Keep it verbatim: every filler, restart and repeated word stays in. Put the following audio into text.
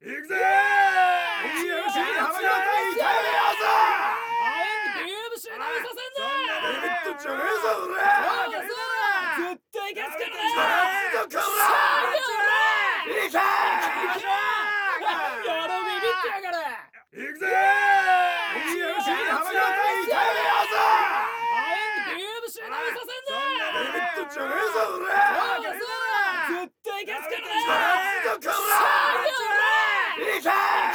行くぜー。よし、浜田対イタリアさ。 あんビームシ舐めさせんな。 ビビッとじゃねえぞ俺。 絶対勝つからな。 勝つぞこら。行け。 やろビビってやがれ。 行くぜー。よし、浜田対イタリアさ。 あんビームシ舐めさせんな。 ビビッとじゃねえぞ俺。 絶対勝つからな。 勝つぞこら。行け。